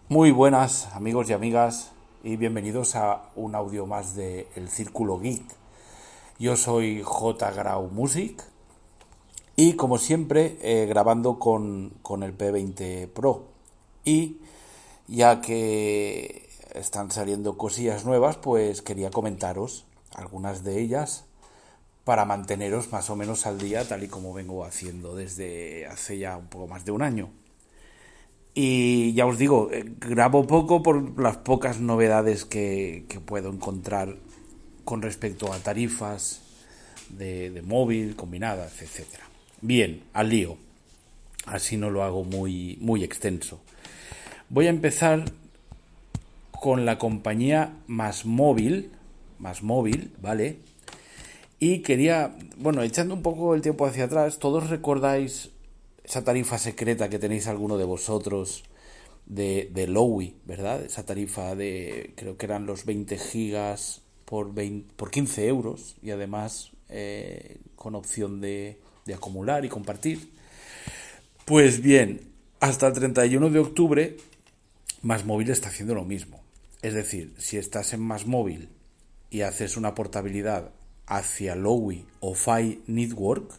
Muy buenas amigos y amigas y bienvenidos a un audio más de El Círculo Geek. Yo soy J. Grau Music y como siempre grabando con el P20 Pro. Y ya que están saliendo cosillas nuevas, pues quería comentaros algunas de ellas para manteneros más o menos al día, tal y como vengo haciendo desde hace ya un poco más de un año. Y ya os digo, grabo poco por las pocas novedades que puedo encontrar con respecto a tarifas de móvil, combinadas, etcétera. Bien, al lío. Así no lo hago muy extenso. Voy a empezar con la compañía Más Móvil, ¿vale? Y quería, bueno, echando un poco el tiempo hacia atrás, ¿todos recordáis esa tarifa secreta que tenéis alguno de vosotros de Lowy, ¿verdad? Esa tarifa de, creo que eran los 20 gigas por 15 euros y además con opción de acumular y compartir. Pues bien, hasta el 31 de octubre, Más Móvil está haciendo lo mismo. Es decir, si estás en Más Móvil y haces una portabilidad hacia Lowy o Fi Network,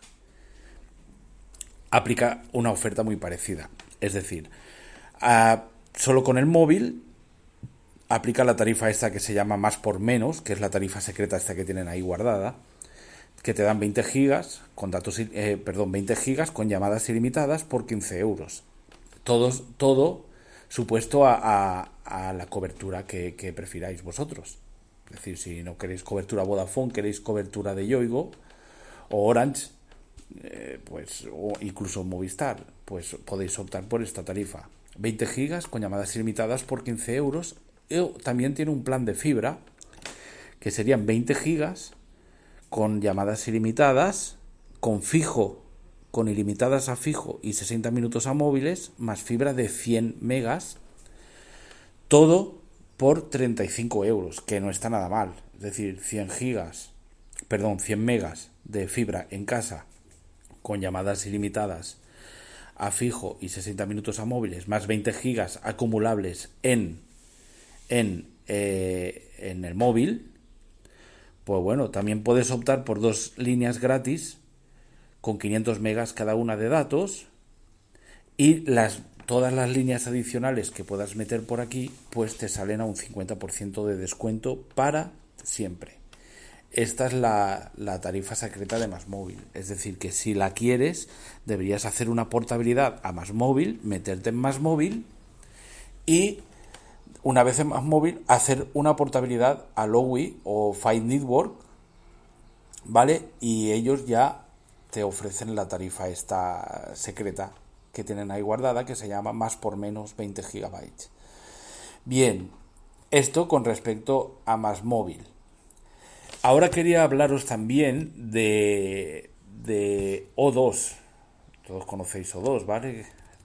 aplica una oferta muy parecida. Es decir, solo con el móvil aplica la tarifa esta que se llama más por menos, que es la tarifa secreta esta que tienen ahí guardada, que te dan 20 gigas con datos, 20 gigas con llamadas ilimitadas por 15 euros. Todo supuesto a la cobertura que prefiráis vosotros. Es decir, si no queréis cobertura Vodafone, queréis cobertura de Yoigo o Orange, pues o incluso Movistar, pues podéis optar por esta tarifa. 20 gigas con llamadas ilimitadas por 15 euros. También tiene un plan de fibra que serían 20 gigas con llamadas ilimitadas, con fijo, con ilimitadas a fijo y 60 minutos a móviles, más fibra de 100 megas, todo por 35 euros, que no está nada mal. Es decir, 100 megas de fibra en casa con llamadas ilimitadas a fijo y 60 minutos a móviles, más 20 gigas acumulables en el móvil, pues bueno, también puedes optar por dos líneas gratis con 500 megas cada una de datos y todas las líneas adicionales que puedas meter por aquí, pues te salen a un 50% de descuento para siempre. Esta es la tarifa secreta de Más Móvil. Es decir, que si la quieres, deberías hacer una portabilidad a Más Móvil, meterte en Más Móvil y una vez en Más Móvil hacer una portabilidad a Lowy o Find Network, ¿vale? Y ellos ya te ofrecen la tarifa esta secreta que tienen ahí guardada, que se llama más por menos 20 gigabytes. Bien, esto con respecto a Más Móvil. Ahora quería hablaros también de O2. Todos conocéis O2, ¿vale?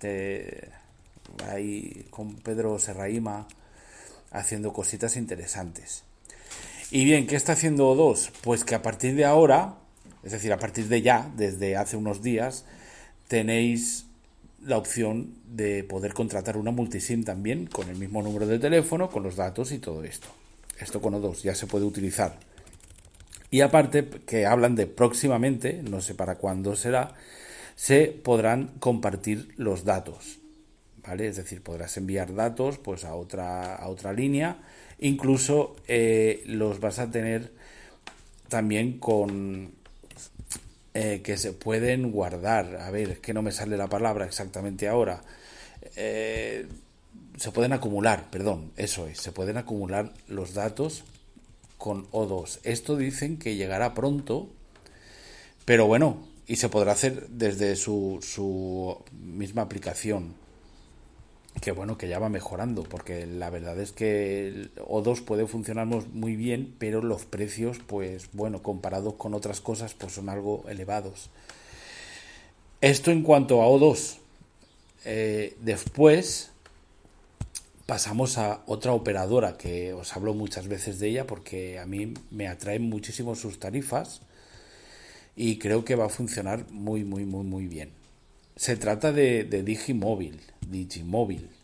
Ahí con Pedro Serraima haciendo cositas interesantes. Y bien, ¿qué está haciendo O2? Pues que a partir de ahora, es decir, a partir de ya, desde hace unos días, tenéis la opción de poder contratar una multisim también con el mismo número de teléfono, con los datos y todo esto. Esto con O2 ya se puede utilizar. Y aparte, que hablan de próximamente, no sé para cuándo será, se podrán compartir los datos. ¿Vale? Es decir, podrás enviar datos pues a otra línea. Incluso los vas a tener también con que se pueden guardar. A ver, es que no me sale la palabra exactamente ahora. Eh, Se pueden acumular, perdón, eso es, se pueden acumular los datos con O2. Esto dicen que llegará pronto, pero bueno, y se podrá hacer desde su misma aplicación. Que bueno, que ya va mejorando, porque la verdad es que el O2 puede funcionar muy bien, pero los precios, pues bueno, comparados con otras cosas, pues son algo elevados. Esto en cuanto a O2. Después pasamos a otra operadora que os hablo muchas veces de ella porque a mí me atraen muchísimo sus tarifas y creo que va a funcionar muy bien. Se trata de Digimóvil,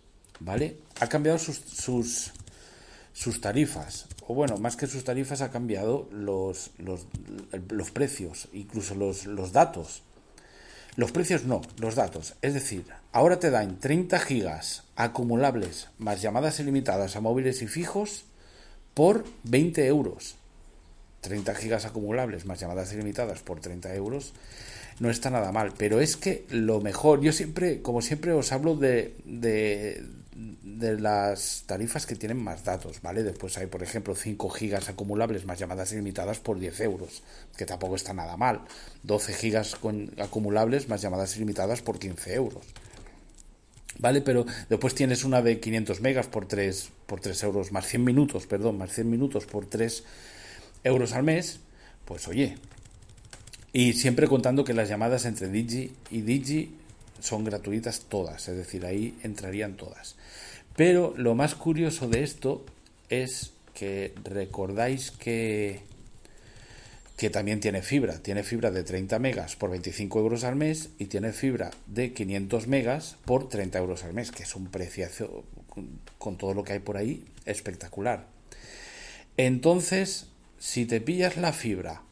¿vale? Ha cambiado sus tarifas, o bueno, más que sus tarifas, ha cambiado los precios, incluso los datos. Los precios no, los datos. Es decir, ahora te dan 30 gigas acumulables más llamadas ilimitadas a móviles y fijos por 20 euros. 30 gigas acumulables más llamadas ilimitadas por 30 euros no está nada mal. Pero es que lo mejor, yo siempre, como siempre, os hablo de las tarifas que tienen más datos, ¿vale? Después hay, por ejemplo, 5 gigas acumulables más llamadas ilimitadas por 10 euros, que tampoco está nada mal. 12 gigas acumulables más llamadas ilimitadas por 15 euros. ¿Vale? Pero después tienes una de 500 megas por 3 euros, más 100 minutos, perdón, más 100 minutos por 3 euros al mes, pues oye. Y siempre contando que las llamadas entre Digi y Digi son gratuitas todas, es decir, ahí entrarían todas. Pero lo más curioso de esto es que recordáis que también tiene fibra de 30 megas por 25 euros al mes y tiene fibra de 500 megas por 30 euros al mes, que es un preciazo con todo lo que hay por ahí espectacular. Entonces, si te pillas la fibra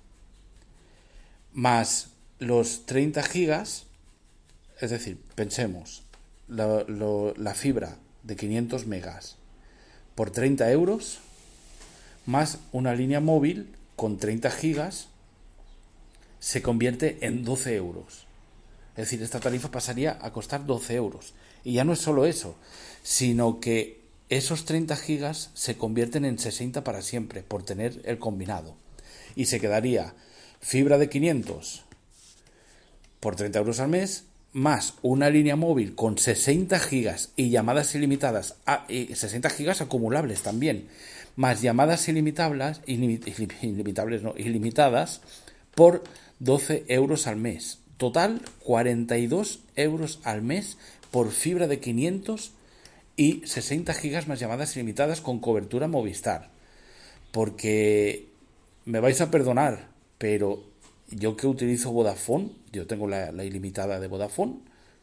más los 30 gigas, es decir, pensemos, la fibra de 500 megas por 30 euros, más una línea móvil con 30 gigas, se convierte en 12 euros. Es decir, esta tarifa pasaría a costar 12 euros. Y ya no es solo eso, sino que esos 30 gigas se convierten en 60 para siempre, por tener el combinado. Y se quedaría fibra de 500 por 30 euros al mes, más una línea móvil con 60 gigas y llamadas ilimitadas, y 60 gigas acumulables también, más llamadas ilimitadas por 12 euros al mes. Total, 42 euros al mes por fibra de 500 y 60 gigas más llamadas ilimitadas con cobertura Movistar. Porque me vais a perdonar, pero yo que utilizo Vodafone, yo tengo la ilimitada de Vodafone,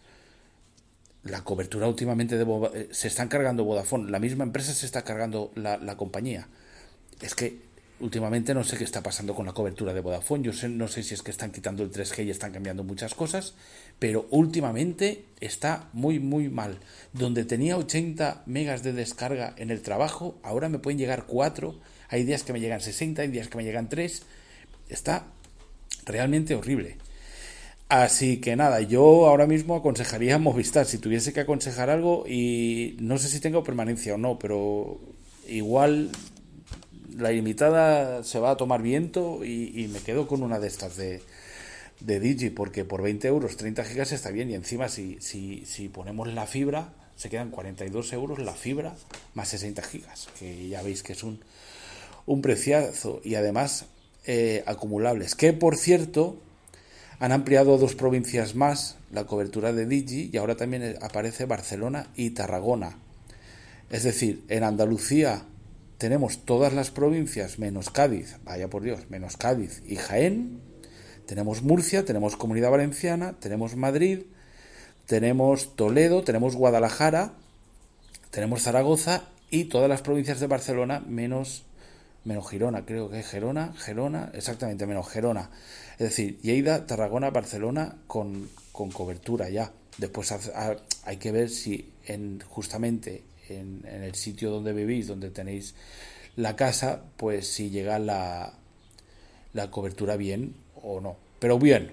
la cobertura últimamente se están cargando Vodafone, la misma empresa se está cargando la compañía. Es que últimamente no sé qué está pasando con la cobertura de Vodafone, no sé si es que están quitando el 3G y están cambiando muchas cosas, pero últimamente está muy muy mal. Donde tenía 80 megas de descarga en el trabajo, ahora me pueden llegar 4, hay días que me llegan 60, hay días que me llegan 3, está realmente horrible. Así que nada, yo ahora mismo aconsejaría Movistar, si tuviese que aconsejar algo, y no sé si tengo permanencia o no, pero igual la ilimitada se va a tomar viento y me quedo con una de estas de Digi, porque por 20 euros 30 gigas está bien, y encima si ponemos la fibra se quedan 42 euros la fibra más 60 gigas, que ya veis que es un preciazo, y además acumulables, que por cierto han ampliado a 2 provincias más la cobertura de Digi, y ahora también aparece Barcelona y Tarragona. Es decir, en Andalucía tenemos todas las provincias menos Cádiz, vaya por Dios, menos Cádiz y Jaén. Tenemos Murcia, tenemos Comunidad Valenciana, tenemos Madrid, tenemos Toledo, tenemos Guadalajara, tenemos Zaragoza y todas las provincias de Barcelona menos Girona, creo que es Gerona, exactamente, menos Gerona. Es decir, Lleida, Tarragona, Barcelona con cobertura ya. Después hay que ver si justamente en el sitio donde vivís, donde tenéis la casa, pues si llega la cobertura bien o no. Pero bien,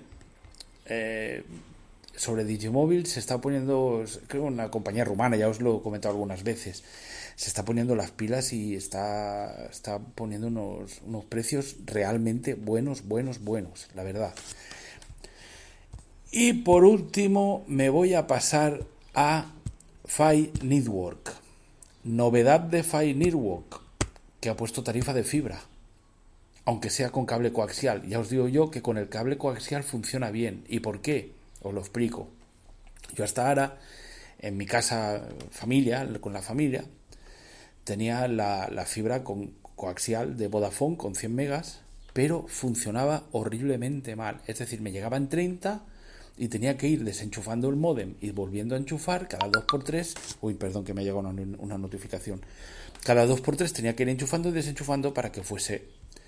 sobre Digimóvil se está poniendo, creo, una compañía rumana, ya os lo he comentado algunas veces, se está poniendo las pilas y está poniendo unos precios realmente buenos, la verdad. Y por último me voy a pasar a Fi Network. Novedad de Fi Network, que ha puesto tarifa de fibra, aunque sea con cable coaxial. Ya os digo yo que con el cable coaxial funciona bien. ¿Y por qué? Os lo explico. Yo hasta ahora, en mi casa con la familia, tenía la fibra coaxial de Vodafone con 100 megas, pero funcionaba horriblemente mal. Es decir, me llegaban 30 y tenía que ir desenchufando el módem y volviendo a enchufar cada 2x3. Uy, perdón, que me ha llegado una notificación. Cada 2x3 tenía que ir enchufando y desenchufando para que fuese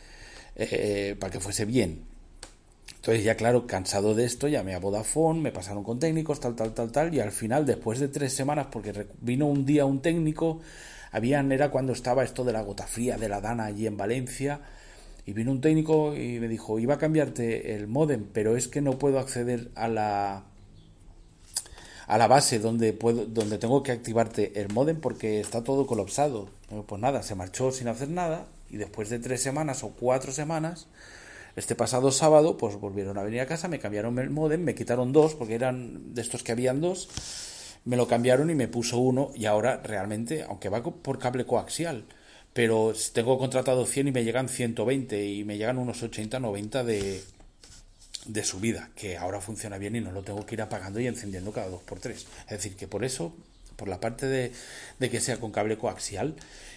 bien. Entonces ya claro, cansado de esto, llamé a Vodafone, me pasaron con técnicos, tal, y al final, después de 3 semanas, porque vino un día un técnico, era cuando estaba esto de la gota fría de la Dana allí en Valencia, y vino un técnico y me dijo, iba a cambiarte el módem, pero es que no puedo acceder a la base donde tengo que activarte el módem porque está todo colapsado. Pues nada, se marchó sin hacer nada, y después de 3 semanas o 4 semanas, este pasado sábado, pues volvieron a venir a casa, me cambiaron el módem, me quitaron dos, porque eran de estos que habían dos, me lo cambiaron y me puso uno, y ahora realmente, aunque va por cable coaxial, pero tengo contratado 100 y me llegan 120 y me llegan unos 80, 90 de subida, que ahora funciona bien y no lo tengo que ir apagando y encendiendo cada 2x3. Es decir, que por eso, por la parte de que sea con cable coaxial,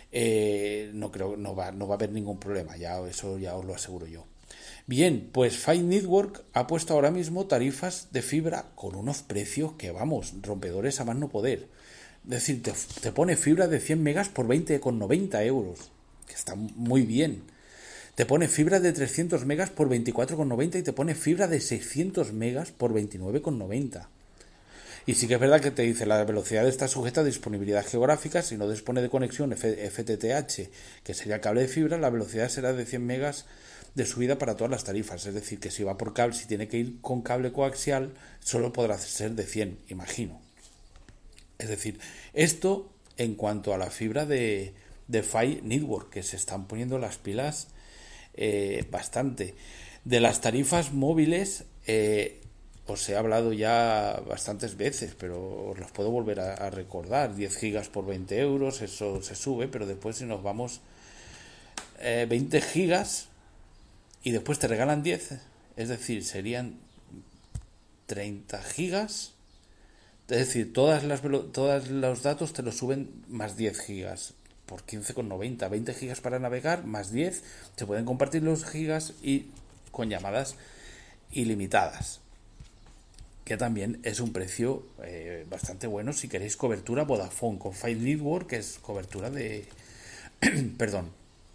no va a haber ningún problema, eso ya os lo aseguro yo. Bien, pues Five Network ha puesto ahora mismo tarifas de fibra con unos precios que, vamos, rompedores a más no poder. Es decir, te pone fibra de 100 megas por 20,90 euros, que está muy bien. Te pone fibra de 300 megas por 24,90 y te pone fibra de 600 megas por 29,90. Y sí que es verdad que te dice la velocidad está sujeta a disponibilidad geográfica. Si no dispone de conexión FTTH, que sería cable de fibra, la velocidad será de 100 megas de subida para todas las tarifas. Es decir, que si va por cable, si tiene que ir con cable coaxial, solo podrá ser de 100, imagino. Es decir, esto en cuanto a la fibra de Five Network, que se están poniendo las pilas bastante. De las tarifas móviles, os he hablado ya bastantes veces, pero os los puedo volver a recordar. 10 gigas por 20 euros, eso se sube, pero después si nos vamos 20 gigas y después te regalan 10, es decir, serían 30 gigas. Es decir, todos los datos te los suben más 10 gigas por 15,90. 20 gigas para navegar más 10. Se pueden compartir los gigas y con llamadas ilimitadas, que también es un precio bastante bueno si queréis cobertura Vodafone con Five Network, que es cobertura de perdón,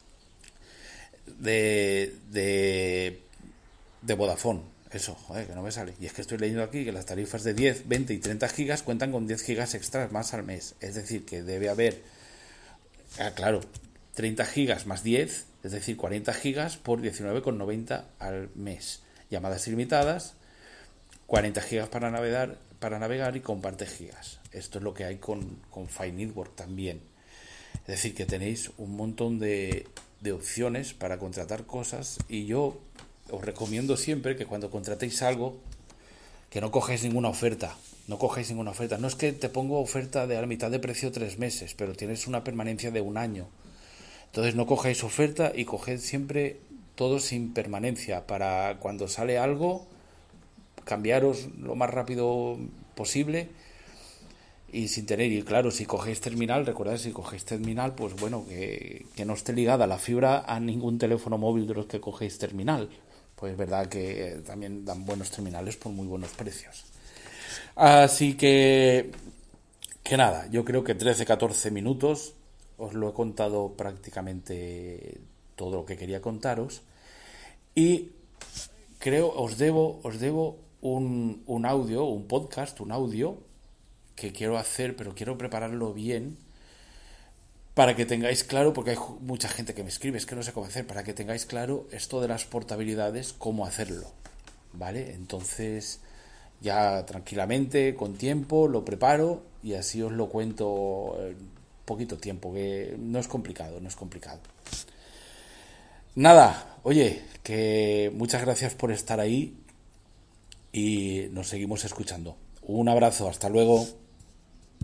de Vodafone. Eso, joder, que no me sale. Y es que estoy leyendo aquí que las tarifas de 10, 20 y 30 gigas cuentan con 10 gigas extras más al mes. Es decir, que debe haber, claro, 30 gigas más 10, es decir, 40 gigas por 19,90 al mes. Llamadas ilimitadas, 40 gigas para navegar y comparte gigas. Esto es lo que hay con Five Network también. Es decir, que tenéis un montón de opciones para contratar cosas, y yo os recomiendo siempre que cuando contratéis algo, que no cogáis ninguna oferta. No cogáis ninguna oferta. No es que te pongo oferta de a la mitad de precio 3 meses, pero tienes una permanencia de 1 año. Entonces no cogáis oferta y coged siempre todo sin permanencia, para cuando sale algo, cambiaros lo más rápido posible y sin tener. Y claro, si cogéis terminal, recordad, si cogéis terminal, pues bueno, que no esté ligada la fibra a ningún teléfono móvil de los que cogéis terminal. Pues es verdad que también dan buenos terminales por muy buenos precios. Así que nada, yo creo que 13-14 minutos os lo he contado prácticamente todo lo que quería contaros, y creo os debo un audio, un podcast, un audio que quiero hacer, pero quiero prepararlo bien para que tengáis claro, porque hay mucha gente que me escribe, es que no sé cómo hacer, para que tengáis claro esto de las portabilidades, cómo hacerlo, ¿vale? Entonces, ya tranquilamente, con tiempo, lo preparo y así os lo cuento en poquito tiempo, que no es complicado. Nada, oye, que muchas gracias por estar ahí y nos seguimos escuchando. Un abrazo, hasta luego.